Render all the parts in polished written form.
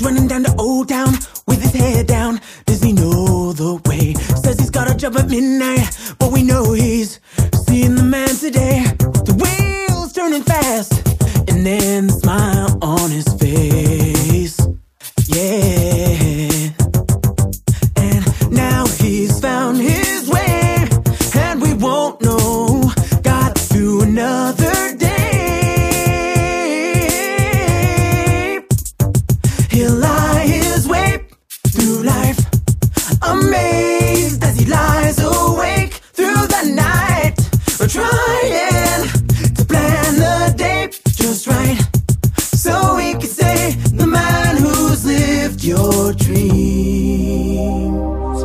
running down to Old Town with his head down. Does he know the way? Says he's got a job at midnight, but we know he's seeing the man today. The wheels turning fast, and then the smile on his face. Yeah. And now he's found his way, and we won't know. Got through another day. He'll lie his way through life, amazed as he lies awake through the night, trying to plan the day just right, so he can say, the man who's lived your dreams.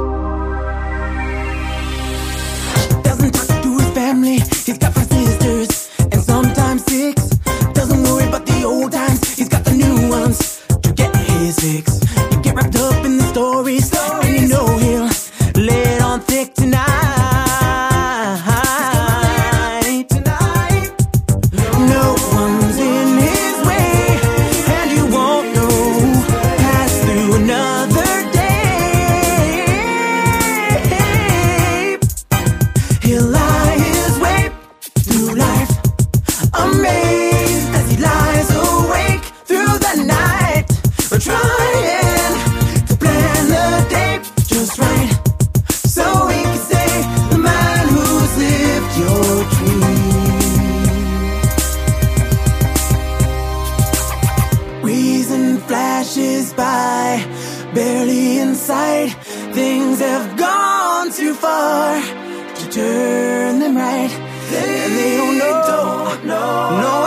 Doesn't talk to his family, he's got 5 sisters and sometimes 6. Doesn't worry about the old times, he's got the new ones to get his fix. You get wrapped up in the stories, and you know he'll lay it on thick tonight. No one's in his way, and you won't know. Pass through another day. He'll lie his way through life, amazed as he lies awake through the night, trying to plan the day just right, so he can say, the man who's lived your dream. Reason flashes by, barely in sight. Things have gone too far to turn them right, and they don't know. No